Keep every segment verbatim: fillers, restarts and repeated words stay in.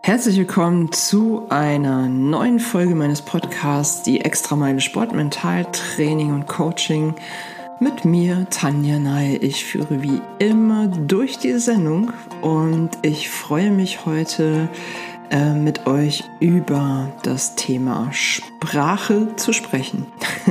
Herzlich willkommen zu einer neuen Folge meines Podcasts, die Extrameile Sport, Mentaltraining und Coaching mit mir, Tanja Ney. Ich führe wie immer durch die Sendung und ich freue mich heute äh, mit euch über das Thema Sprache zu sprechen.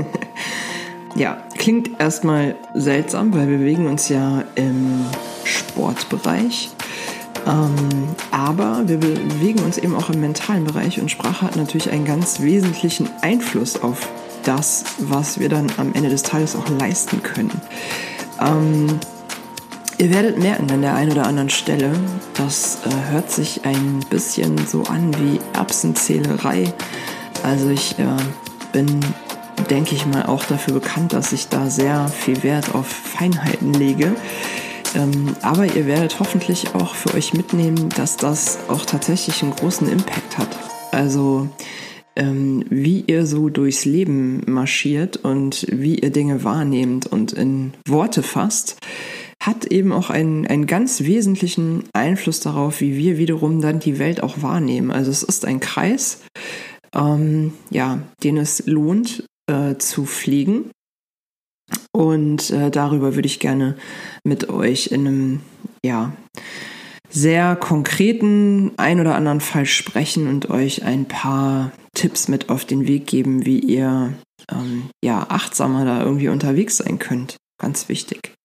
Ja, klingt erstmal seltsam, weil wir bewegen uns ja im Sportbereich. Ähm, aber wir bewegen uns eben auch im mentalen Bereich und Sprache hat natürlich einen ganz wesentlichen Einfluss auf das, was wir dann am Ende des Tages auch leisten können. Ähm, ihr werdet merken an der einen oder anderen Stelle, das äh, hört sich ein bisschen so an wie Erbsenzählerei. Also ich äh, bin, denke ich mal, auch dafür bekannt, dass ich da sehr viel Wert auf Feinheiten lege. Ähm, aber ihr werdet hoffentlich auch für euch mitnehmen, dass das auch tatsächlich einen großen Impact hat. Also ähm, wie ihr so durchs Leben marschiert und wie ihr Dinge wahrnehmt und in Worte fasst, hat eben auch einen, einen ganz wesentlichen Einfluss darauf, wie wir wiederum dann die Welt auch wahrnehmen. Also es ist ein Kreis, ähm, ja, den es lohnt äh, zu pflegen. Und äh, darüber würde ich gerne mit euch in einem, ja, sehr konkreten ein oder anderen Fall sprechen und euch ein paar Tipps mit auf den Weg geben, wie ihr ähm, ja, achtsamer da irgendwie unterwegs sein könnt. Ganz wichtig.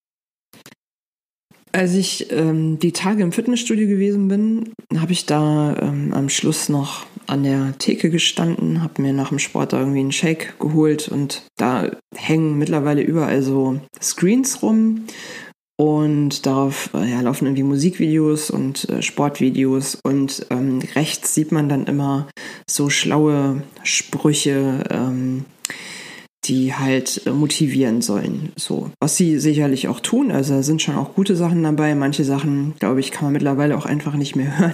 Als ich ähm, die Tage im Fitnessstudio gewesen bin, habe ich da ähm, am Schluss noch an der Theke gestanden, habe mir nach dem Sport da irgendwie einen Shake geholt und da hängen mittlerweile überall so Screens rum und darauf äh, ja, laufen irgendwie Musikvideos und äh, Sportvideos und ähm, rechts sieht man dann immer so schlaue Sprüche, ähm, die halt motivieren sollen. So, was sie sicherlich auch tun. Also da sind schon auch gute Sachen dabei. Manche Sachen, glaube ich, kann man mittlerweile auch einfach nicht mehr hören,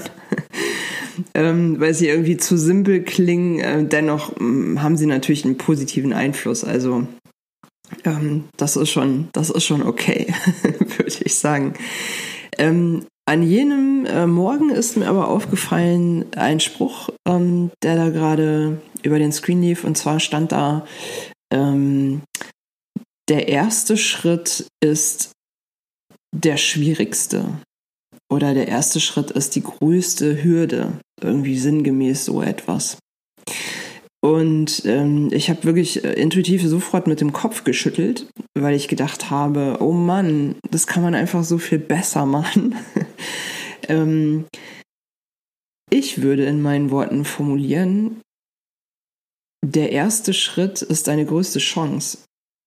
ähm, weil sie irgendwie zu simpel klingen. Äh, dennoch ähm, haben sie natürlich einen positiven Einfluss. Also ähm, das ist schon, das ist schon okay, würde ich sagen. Ähm, An jenem äh, Morgen ist mir aber aufgefallen ein Spruch, ähm, der da gerade über den Screen lief. Und zwar stand da, ähm, der erste Schritt ist der schwierigste. Oder der erste Schritt ist die größte Hürde. Irgendwie sinngemäß so etwas. Und ähm, ich habe wirklich äh, intuitiv sofort mit dem Kopf geschüttelt, weil ich gedacht habe, oh Mann, das kann man einfach so viel besser machen. ähm, ich würde in meinen Worten formulieren, der erste Schritt ist deine größte Chance.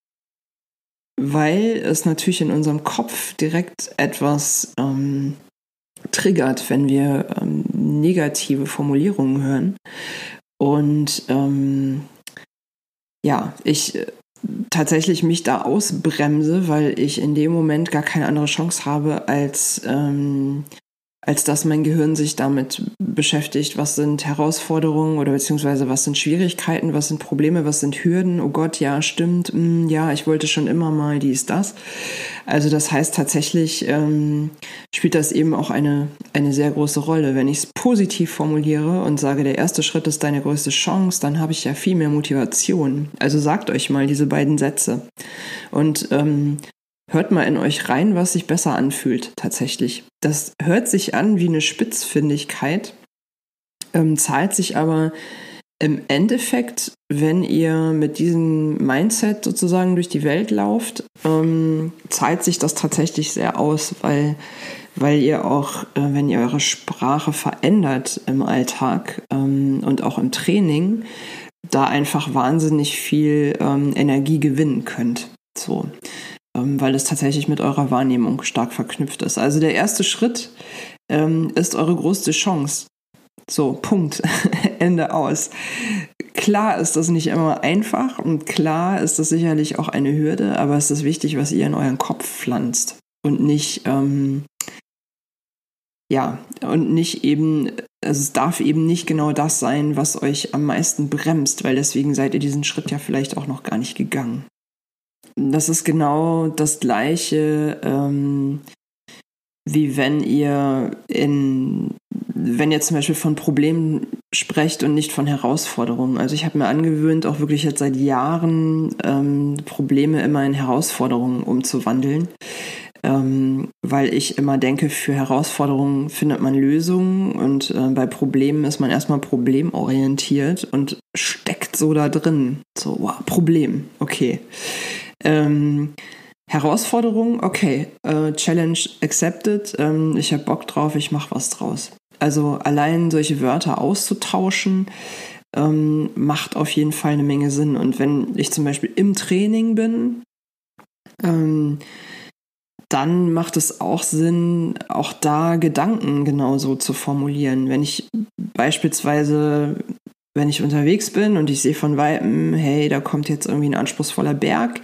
Weil es natürlich in unserem Kopf direkt etwas ähm, triggert, wenn wir ähm, negative Formulierungen hören. Und ähm, ja, ich äh, tatsächlich mich da ausbremse, weil ich in dem Moment gar keine andere Chance habe, als, ähm, als dass mein Gehirn sich damit beschäftigt, was sind Herausforderungen oder beziehungsweise was sind Schwierigkeiten, was sind Probleme, was sind Hürden. Oh Gott, ja, stimmt, mh, ja, ich wollte schon immer mal dies, das. Also das heißt tatsächlich ähm, spielt das eben auch eine, eine sehr große Rolle. Wenn ich es positiv formuliere und sage, der erste Schritt ist deine größte Chance, dann habe ich ja viel mehr Motivation. Also sagt euch mal diese beiden Sätze und ähm, hört mal in euch rein, was sich besser anfühlt tatsächlich. Das hört sich an wie eine Spitzfindigkeit, ähm, zahlt sich aber im Endeffekt, wenn ihr mit diesem Mindset sozusagen durch die Welt lauft, ähm, zahlt sich das tatsächlich sehr aus, weil, weil ihr auch, äh, wenn ihr eure Sprache verändert im Alltag ähm, und auch im Training, da einfach wahnsinnig viel ähm, Energie gewinnen könnt. So. Weil es tatsächlich mit eurer Wahrnehmung stark verknüpft ist. Also der erste Schritt ähm, ist eure größte Chance. So, Punkt. Ende aus. Klar ist das nicht immer einfach und klar ist das sicherlich auch eine Hürde, aber es ist wichtig, was ihr in euren Kopf pflanzt und nicht, ähm, ja, und nicht eben, also es darf eben nicht genau das sein, was euch am meisten bremst, weil deswegen seid ihr diesen Schritt ja vielleicht auch noch gar nicht gegangen. Das ist genau das Gleiche, ähm, wie wenn ihr in wenn ihr zum Beispiel von Problemen sprecht und nicht von Herausforderungen. Also ich habe mir angewöhnt, auch wirklich jetzt seit Jahren ähm, Probleme immer in Herausforderungen umzuwandeln, ähm, weil ich immer denke, für Herausforderungen findet man Lösungen und äh, bei Problemen ist man erstmal problemorientiert und steckt so da drin. So, wow, Problem, okay. Ähm, Herausforderung, okay, äh, Challenge accepted, ähm, ich habe Bock drauf, ich mache was draus. Also allein solche Wörter auszutauschen, ähm, macht auf jeden Fall eine Menge Sinn. Und wenn ich zum Beispiel im Training bin, ähm, dann macht es auch Sinn, auch da Gedanken genauso zu formulieren. Wenn ich beispielsweise, wenn ich unterwegs bin und ich sehe von Weitem, hey, da kommt jetzt irgendwie ein anspruchsvoller Berg,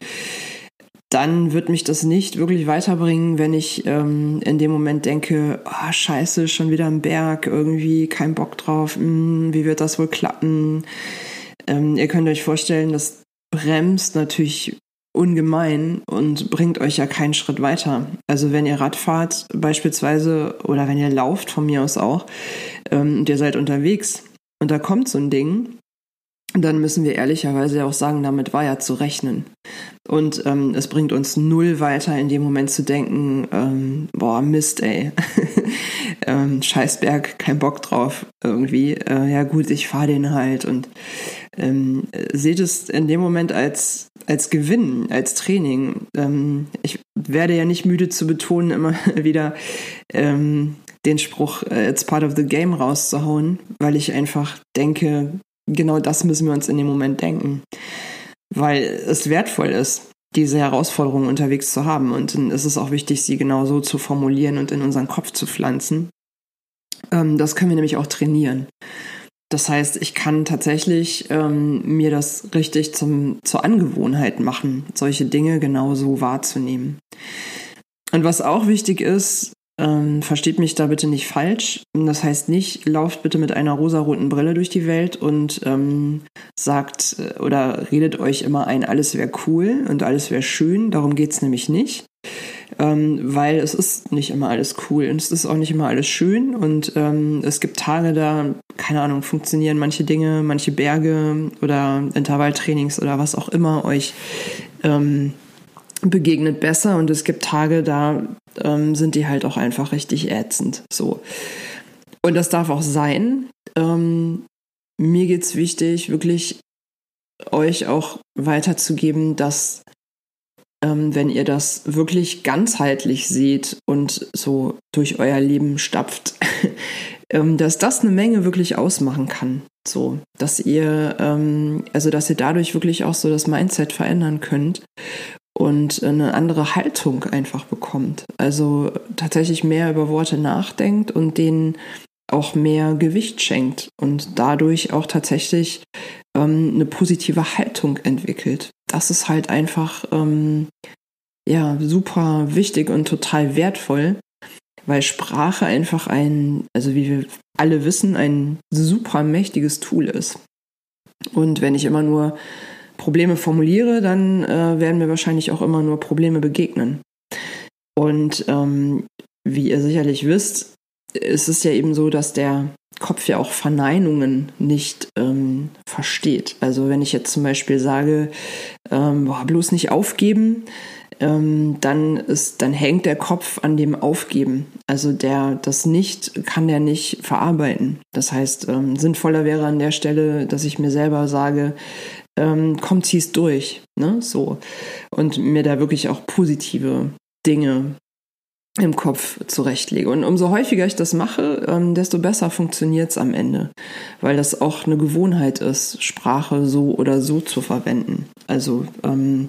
dann wird mich das nicht wirklich weiterbringen, wenn ich ähm, in dem Moment denke, oh, scheiße, schon wieder ein Berg, irgendwie kein Bock drauf, hm, wie wird das wohl klappen? Ähm, ihr könnt euch vorstellen, das bremst natürlich ungemein und bringt euch ja keinen Schritt weiter. Also wenn ihr Rad fahrt beispielsweise oder wenn ihr lauft, von mir aus auch, ähm, und ihr seid unterwegs und da kommt so ein Ding, dann müssen wir ehrlicherweise auch sagen, damit war ja zu rechnen. Und ähm, es bringt uns null weiter, in dem Moment zu denken, ähm, boah, Mist, ey, ähm, Scheißberg, kein Bock drauf irgendwie. Äh, ja gut, ich fahre den halt und ähm, seht es in dem Moment als, als Gewinn, als Training. Ähm, ich werde ja nicht müde zu betonen, immer wieder ähm, den Spruch, äh, it's part of the game rauszuhauen, weil ich einfach denke, genau das müssen wir uns in dem Moment denken, weil es wertvoll ist, diese Herausforderungen unterwegs zu haben und dann ist es auch wichtig, sie genau so zu formulieren und in unseren Kopf zu pflanzen. Ähm, das können wir nämlich auch trainieren. Das heißt, ich kann tatsächlich ähm, mir das richtig zum, zur Angewohnheit machen, solche Dinge genauso wahrzunehmen. Und was auch wichtig ist, Ähm, versteht mich da bitte nicht falsch. Das heißt nicht, lauft bitte mit einer rosaroten Brille durch die Welt und ähm, sagt äh, oder redet euch immer ein, alles wäre cool und alles wäre schön. Darum geht's nämlich nicht. Ähm, weil es ist nicht immer alles cool und es ist auch nicht immer alles schön und ähm, es gibt Tage, da, keine Ahnung, funktionieren manche Dinge, manche Berge oder Intervalltrainings oder was auch immer euch ähm, begegnet besser und es gibt Tage, da ähm, sind die halt auch einfach richtig ätzend. So. Und das darf auch sein. Ähm, mir geht's wichtig, wirklich euch auch weiterzugeben, dass ähm, wenn ihr das wirklich ganzheitlich seht und so durch euer Leben stapft, ähm, dass das eine Menge wirklich ausmachen kann. So, dass ihr, ähm, also dass ihr dadurch wirklich auch so das Mindset verändern könnt und eine andere Haltung einfach bekommt. Also tatsächlich mehr über Worte nachdenkt und denen auch mehr Gewicht schenkt und dadurch auch tatsächlich ähm, eine positive Haltung entwickelt. Das ist halt einfach ähm, ja super wichtig und total wertvoll, weil Sprache einfach ein, also wie wir alle wissen, ein super mächtiges Tool ist. Und wenn ich immer nur Probleme formuliere, dann äh, werden mir wahrscheinlich auch immer nur Probleme begegnen. Und ähm, wie ihr sicherlich wisst, ist es ja eben so, dass der Kopf ja auch Verneinungen nicht ähm, versteht. Also wenn ich jetzt zum Beispiel sage, ähm, boah, bloß nicht aufgeben, ähm, dann ist, dann hängt der Kopf an dem Aufgeben. Also der, das nicht kann der nicht verarbeiten. Das heißt, ähm, sinnvoller wäre an der Stelle, dass ich mir selber sage, ähm, komm, zieh's durch, ne, so. Und mir da wirklich auch positive Dinge im Kopf zurechtlege. Und umso häufiger ich das mache, ähm, desto besser funktioniert's am Ende, weil das auch eine Gewohnheit ist, Sprache so oder so zu verwenden. Also ähm,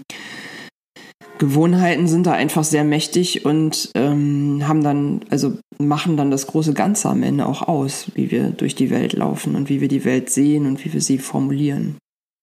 Gewohnheiten sind da einfach sehr mächtig und ähm, haben dann, also machen dann das große Ganze am Ende auch aus, wie wir durch die Welt laufen und wie wir die Welt sehen und wie wir sie formulieren.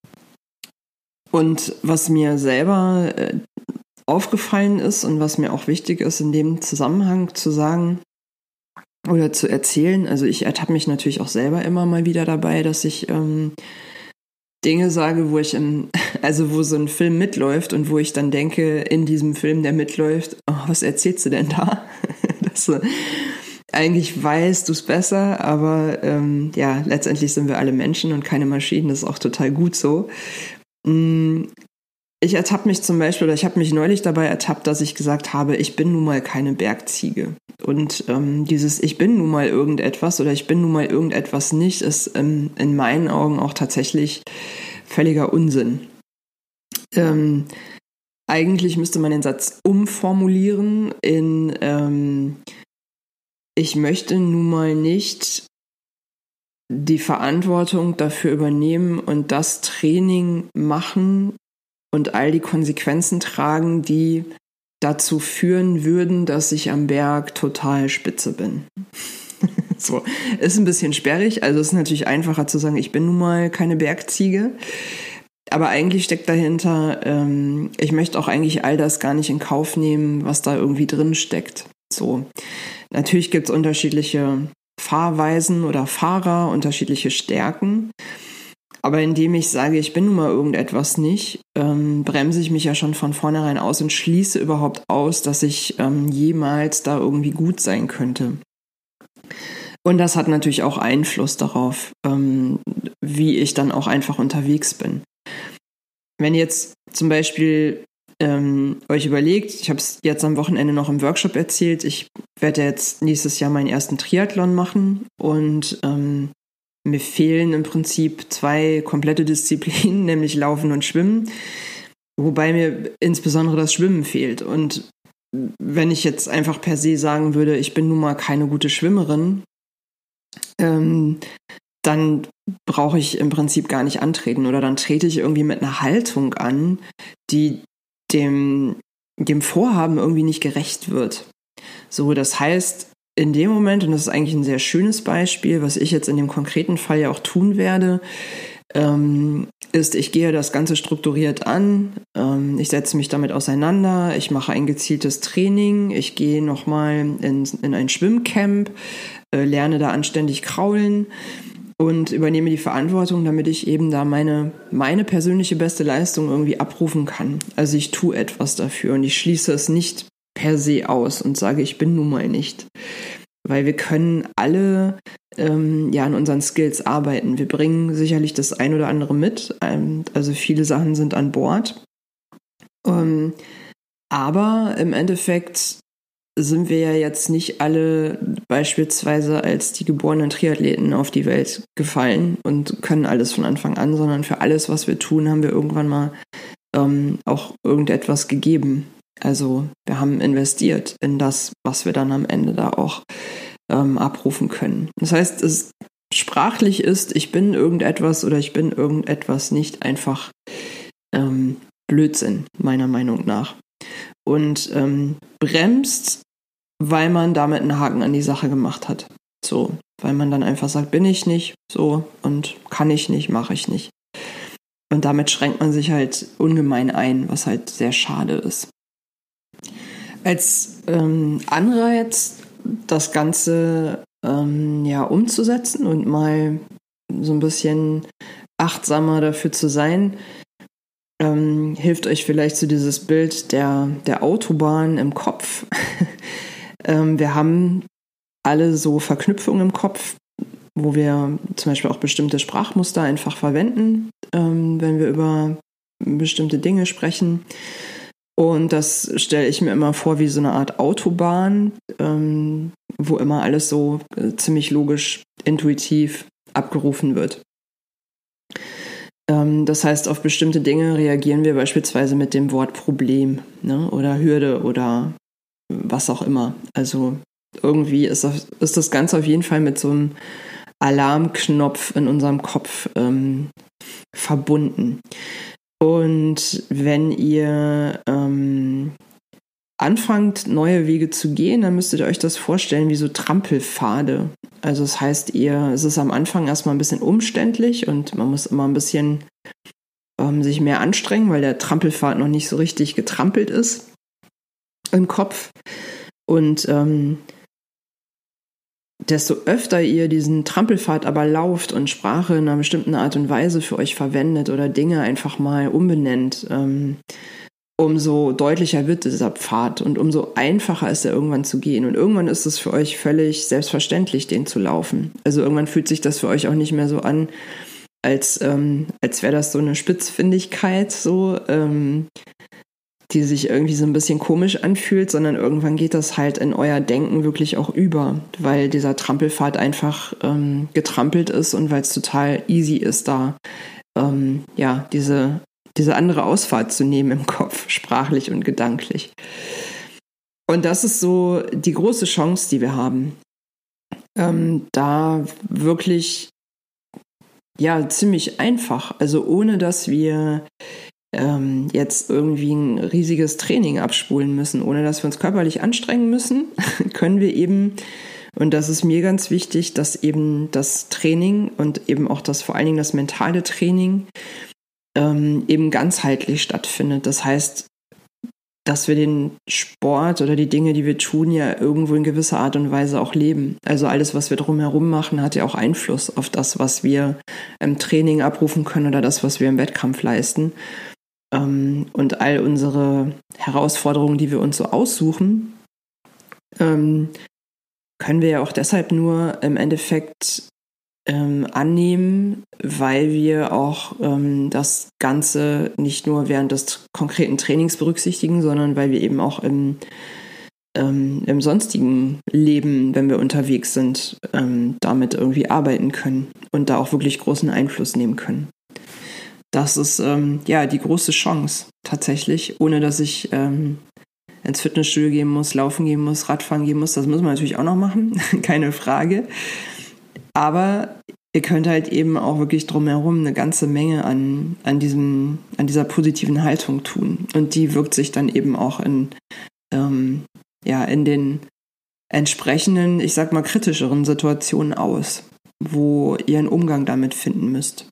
Und was mir selber äh, aufgefallen ist und was mir auch wichtig ist, in dem Zusammenhang zu sagen oder zu erzählen, also ich ertappe mich natürlich auch selber immer mal wieder dabei, dass ich ähm, Dinge sage, wo ich im, also wo so ein Film mitläuft und wo ich dann denke, in diesem Film, der mitläuft, oh, was erzählst du denn da? das, eigentlich weißt du es besser, aber ähm, ja, letztendlich sind wir alle Menschen und keine Maschinen, das ist auch total gut so. Ich ertappe mich zum Beispiel, oder ich habe mich neulich dabei ertappt, dass ich gesagt habe, ich bin nun mal keine Bergziege. Und ähm, dieses ich bin nun mal irgendetwas oder ich bin nun mal irgendetwas nicht, ist ähm, in meinen Augen auch tatsächlich völliger Unsinn. Ähm, eigentlich müsste man den Satz umformulieren in ähm, ich möchte nun mal nicht die Verantwortung dafür übernehmen und das Training machen und all die Konsequenzen tragen, die dazu führen würden, dass ich am Berg total spitze bin. So, ist ein bisschen sperrig, also es ist natürlich einfacher zu sagen, ich bin nun mal keine Bergziege, aber eigentlich steckt dahinter, ähm, ich möchte auch eigentlich all das gar nicht in Kauf nehmen, was da irgendwie drin steckt. So, natürlich gibt es unterschiedliche Fahrweisen oder Fahrer, unterschiedliche Stärken. Aber indem ich sage, ich bin nun mal irgendetwas nicht, ähm, bremse ich mich ja schon von vornherein aus und schließe überhaupt aus, dass ich ähm, jemals da irgendwie gut sein könnte. Und das hat natürlich auch Einfluss darauf, ähm, wie ich dann auch einfach unterwegs bin. Wenn ihr jetzt zum Beispiel ähm, euch überlegt, ich habe es jetzt am Wochenende noch im Workshop erzählt, ich werde jetzt nächstes Jahr meinen ersten Triathlon machen und ähm, mir fehlen im Prinzip zwei komplette Disziplinen, nämlich Laufen und Schwimmen, wobei mir insbesondere das Schwimmen fehlt. Und wenn ich jetzt einfach per se sagen würde, ich bin nun mal keine gute Schwimmerin, ähm, dann brauche ich im Prinzip gar nicht antreten oder dann trete ich irgendwie mit einer Haltung an, die dem, dem Vorhaben irgendwie nicht gerecht wird. So, das heißt, in dem Moment, und das ist eigentlich ein sehr schönes Beispiel, was ich jetzt in dem konkreten Fall ja auch tun werde, ähm, ist, ich gehe das Ganze strukturiert an, ähm, ich setze mich damit auseinander, ich mache ein gezieltes Training, ich gehe nochmal in, in ein Schwimmcamp, äh, lerne da anständig kraulen und übernehme die Verantwortung, damit ich eben da meine, meine persönliche beste Leistung irgendwie abrufen kann. Also ich tue etwas dafür und ich schließe es nicht per se aus und sage, ich bin nun mal nicht. Weil wir können alle ähm, ja an unseren Skills arbeiten. Wir bringen sicherlich das ein oder andere mit. Ähm, also viele Sachen sind an Bord. Ähm, aber im Endeffekt sind wir ja jetzt nicht alle beispielsweise als die geborenen Triathleten auf die Welt gefallen und können alles von Anfang an, sondern für alles, was wir tun, haben wir irgendwann mal ähm, auch irgendetwas gegeben. Also wir haben investiert in das, was wir dann am Ende da auch ähm, abrufen können. Das heißt, es sprachlich ist, ich bin irgendetwas oder ich bin irgendetwas nicht einfach ähm, Blödsinn, meiner Meinung nach. Und ähm, bremst, weil man damit einen Haken an die Sache gemacht hat. So, weil man dann einfach sagt, bin ich nicht, so, und kann ich nicht, mache ich nicht. Und damit schränkt man sich halt ungemein ein, was halt sehr schade ist. Als ähm, Anreiz, das Ganze ähm, ja umzusetzen und mal so ein bisschen achtsamer dafür zu sein, ähm, hilft euch vielleicht so dieses Bild der, der Autobahn im Kopf. ähm, wir haben alle so Verknüpfungen im Kopf, wo wir zum Beispiel auch bestimmte Sprachmuster einfach verwenden, ähm, wenn wir über bestimmte Dinge sprechen. Und das stelle ich mir immer vor wie so eine Art Autobahn, ähm, wo immer alles so äh, ziemlich logisch, intuitiv abgerufen wird. Ähm, das heißt, auf bestimmte Dinge reagieren wir beispielsweise mit dem Wort Problem, ne, oder Hürde oder was auch immer. Also irgendwie ist das, ist das Ganze auf jeden Fall mit so einem Alarmknopf in unserem Kopf ähm, verbunden. Und wenn ihr ähm, anfangt, neue Wege zu gehen, dann müsstet ihr euch das vorstellen wie so Trampelpfade. Also das heißt, ihr, es ist am Anfang erstmal ein bisschen umständlich und man muss immer ein bisschen ähm, sich mehr anstrengen, weil der Trampelpfad noch nicht so richtig getrampelt ist im Kopf. Und ähm, desto öfter ihr diesen Trampelpfad aber lauft und Sprache in einer bestimmten Art und Weise für euch verwendet oder Dinge einfach mal umbenennt, ähm, umso deutlicher wird dieser Pfad und umso einfacher ist er irgendwann zu gehen. Und irgendwann ist es für euch völlig selbstverständlich, den zu laufen. Also irgendwann fühlt sich das für euch auch nicht mehr so an, als, ähm, als wäre das so eine Spitzfindigkeit, so, ähm, die sich irgendwie so ein bisschen komisch anfühlt, sondern irgendwann geht das halt in euer Denken wirklich auch über, weil dieser Trampelpfad einfach ähm, getrampelt ist und weil es total easy ist, da ähm, ja diese, diese andere Ausfahrt zu nehmen im Kopf, sprachlich und gedanklich. Und das ist so die große Chance, die wir haben, ähm, da wirklich ja ziemlich einfach, also ohne dass wir ähm, jetzt irgendwie ein riesiges Training abspulen müssen, ohne dass wir uns körperlich anstrengen müssen, können wir eben, und das ist mir ganz wichtig, dass eben das Training und eben auch das vor allen Dingen das mentale Training ähm, eben ganzheitlich stattfindet. Das heißt, dass wir den Sport oder die Dinge, die wir tun, ja irgendwo in gewisser Art und Weise auch leben. Also alles, was wir drumherum machen, hat ja auch Einfluss auf das, was wir im Training abrufen können oder das, was wir im Wettkampf leisten. Und all unsere Herausforderungen, die wir uns so aussuchen, können wir ja auch deshalb nur im Endeffekt annehmen, weil wir auch das Ganze nicht nur während des konkreten Trainings berücksichtigen, sondern weil wir eben auch im, im sonstigen Leben, wenn wir unterwegs sind, damit irgendwie arbeiten können und da auch wirklich großen Einfluss nehmen können. Das ist ähm, ja die große Chance tatsächlich, ohne dass ich ähm, ins Fitnessstudio gehen muss, laufen gehen muss, Radfahren gehen muss. Das muss man natürlich auch noch machen, keine Frage. Aber ihr könnt halt eben auch wirklich drumherum eine ganze Menge an, an, diesem, an dieser positiven Haltung tun. Und die wirkt sich dann eben auch in, ähm, ja, in den entsprechenden, ich sag mal, kritischeren Situationen aus, wo ihr einen Umgang damit finden müsst.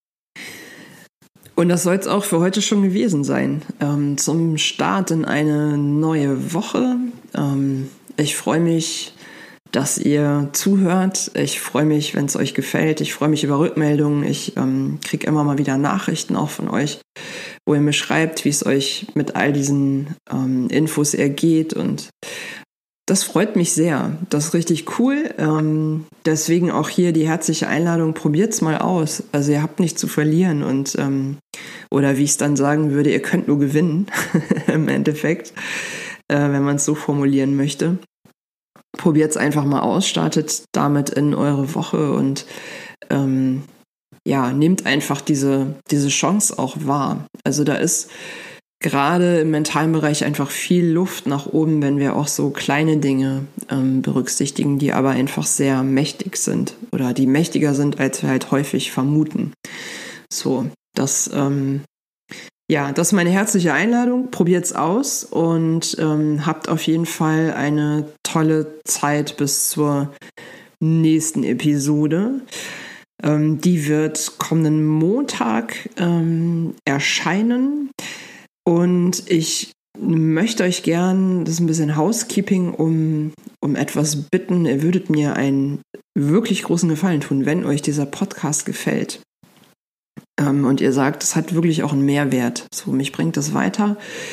Und das soll es auch für heute schon gewesen sein. Ähm, zum Start in eine neue Woche. Ähm, ich freue mich, dass ihr zuhört. Ich freue mich, wenn es euch gefällt. Ich freue mich über Rückmeldungen. Ich ähm, kriege immer mal wieder Nachrichten auch von euch, wo ihr mir schreibt, wie es euch mit all diesen ähm, Infos ergeht. Und das freut mich sehr. Das ist richtig cool. Ähm, deswegen auch hier die herzliche Einladung, probiert's mal aus. Also ihr habt nichts zu verlieren und ähm, oder wie ich es dann sagen würde, ihr könnt nur gewinnen im Endeffekt, äh, wenn man es so formulieren möchte. Probiert's einfach mal aus, startet damit in eure Woche und ähm, ja, nehmt einfach diese, diese Chance auch wahr. Also da ist gerade im mentalen Bereich einfach viel Luft nach oben, wenn wir auch so kleine Dinge ähm, berücksichtigen, die aber einfach sehr mächtig sind oder die mächtiger sind, als wir halt häufig vermuten. So, das, ähm, ja, das ist meine herzliche Einladung. Probiert's aus und ähm, habt auf jeden Fall eine tolle Zeit bis zur nächsten Episode. Ähm, die wird kommenden Montag ähm, erscheinen. Und ich möchte euch gern, das ist ein bisschen Housekeeping, um, um etwas bitten. Ihr würdet mir einen wirklich großen Gefallen tun, wenn euch dieser Podcast gefällt. Ähm, und ihr sagt, es hat wirklich auch einen Mehrwert. So, mich bringt das weiter.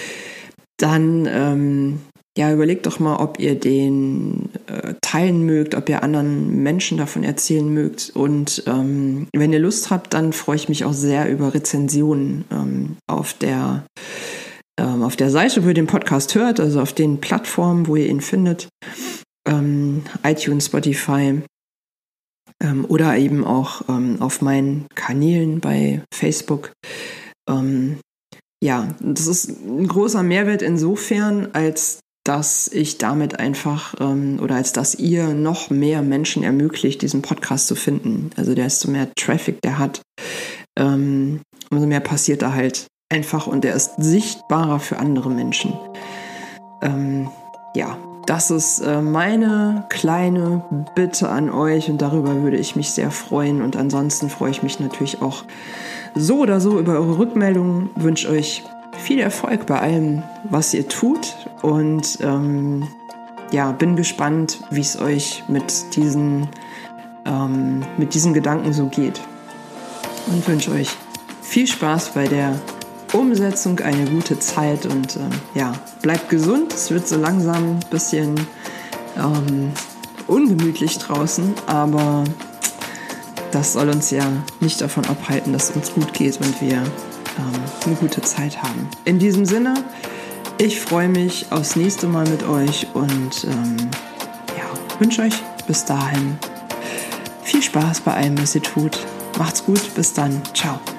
Dann, ähm, ja, überlegt doch mal, ob ihr den äh, teilen mögt, ob ihr anderen Menschen davon erzählen mögt. Und ähm, wenn ihr Lust habt, dann freue ich mich auch sehr über Rezensionen ähm, auf der ähm, auf der Seite, wo ihr den Podcast hört, also auf den Plattformen, wo ihr ihn findet, ähm, iTunes, Spotify ähm, oder eben auch ähm, auf meinen Kanälen bei Facebook. Ähm, ja, das ist ein großer Mehrwert insofern, als dass ich damit einfach ähm, oder als dass ihr noch mehr Menschen ermöglicht, diesen Podcast zu finden. Also desto mehr Traffic der hat, ähm, umso mehr passiert da halt einfach und der ist sichtbarer für andere Menschen. Ähm, ja, das ist äh, meine kleine Bitte an euch und darüber würde ich mich sehr freuen. Und ansonsten freue ich mich natürlich auch so oder so über eure Rückmeldungen. Wünsche euch viel Erfolg bei allem, was ihr tut und ähm, ja, bin gespannt, wie es euch mit diesen, ähm, mit diesen Gedanken so geht und wünsche euch viel Spaß bei der Umsetzung eine gute Zeit und ähm, ja, bleibt gesund. Es wird so langsam ein bisschen ähm, ungemütlich draußen, aber das soll uns ja nicht davon abhalten, dass es uns gut geht und wir ähm, eine gute Zeit haben. In diesem Sinne, ich freue mich aufs nächste Mal mit euch und ähm, ja, wünsche euch bis dahin viel Spaß bei allem, was ihr tut. Macht's gut, bis dann. Ciao.